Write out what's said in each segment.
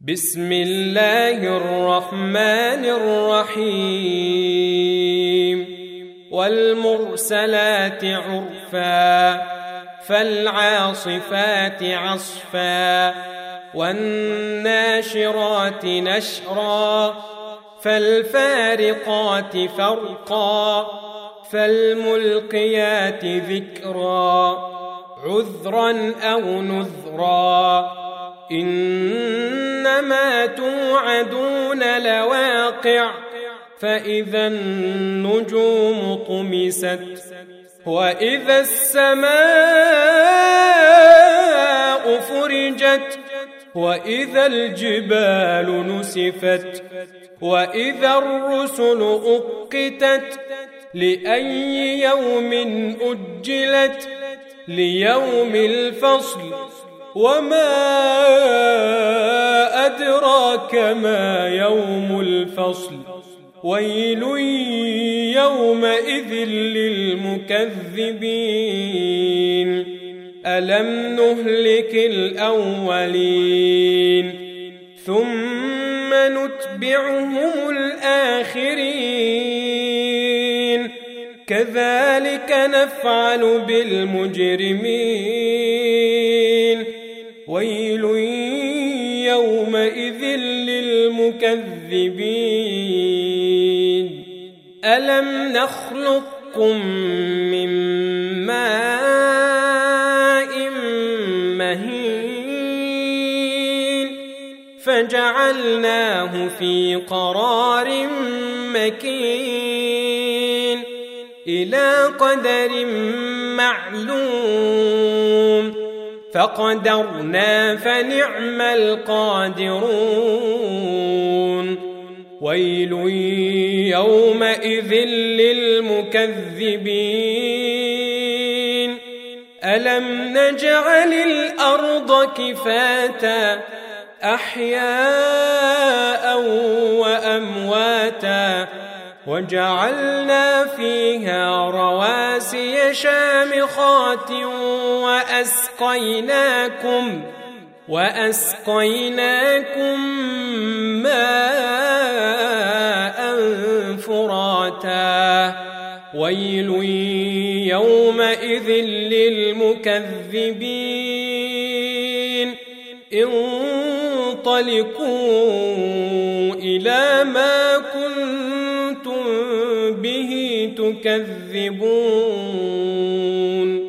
بسم الله الرحمن الرحيم والمرسلات عرفا فالعاصفات عصفا والناشرات نشرا فالفارقات فرقا فالملقيات ذكرا عذرا أو نذرا إنما توعدون لواقع فإذا النجوم طمست وإذا السماء فرجت وإذا الجبال نسفت وإذا الرسل أقتت لأي يوم أجلت ليوم الفصل وما أدراك ما يوم الفصل ويل يومئذ للمكذبين ألم نهلك الأولين ثم نتبعهم الآخرين كذلك نفعل بالمجرمين ويل يومئذ للمكذبين ألم نخلقكم من ماء مهين فجعلناه في قرار مكين إلى قدر معلوم فقدرنا فنعم القادرون ويل يومئذ للمكذبين ألم نجعل الأرض كفاتا أحياء وأمواتا وجعلنا فيها رواسي شامخات وأسقيناكم ماء فراتا ويل يومئذ للمكذبين انطلقوا إلى ما كنتم به تكذبون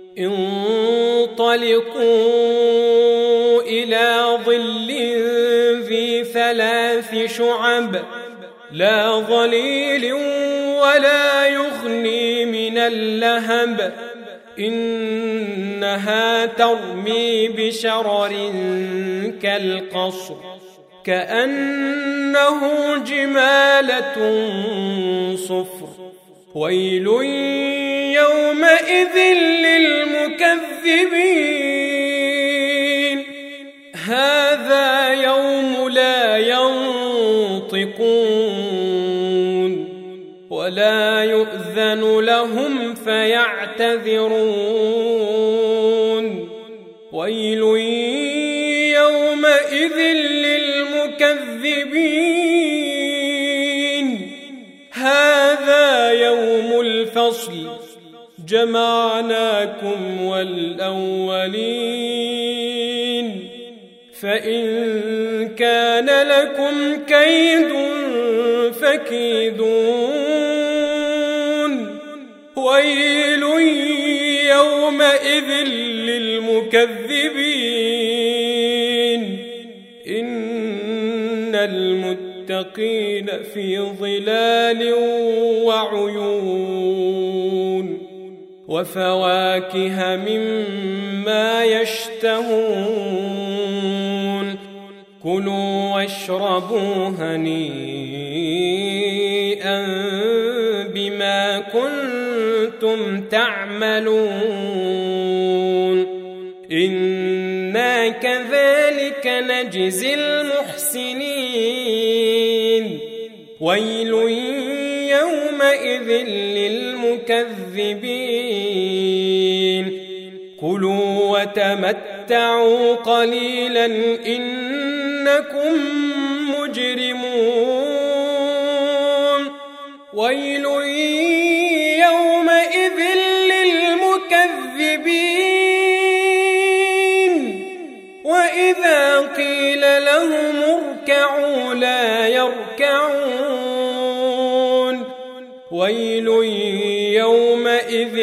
انطلقوا إلى ظل ذي 3 شعب لا ظليل ولا يغني من اللهب إنها ترمي بشرر كالقصر كأنه جمالة صفر ويل يومئذ للمكذبين هذا يوم لا ينطقون ولا يؤذن لهم فيعتذرون ويل يومئذ للمكذبين هذا يوم الفصل جمعناكم والأولين فإن كان لكم كيد فكيدون ويل يومئذ للمكذبين إن المتقين في ظلال وعيون وفواكه مما يشتهون كلوا واشربوا هنيئا بما كنتم تعملون إنا كذلك نجزي المحسنين ويل يومئذ للمكذبين كلوا وتمتعوا قليلا إنكم إنكم مجرمون ويل يومئذ للمكذبين وإذا قيل لهم اركعوا لا يركعون ويل يومئذ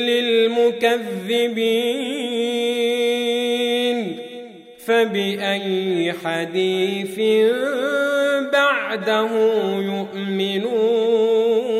للمكذبين فبأي حديث بعده يؤمنون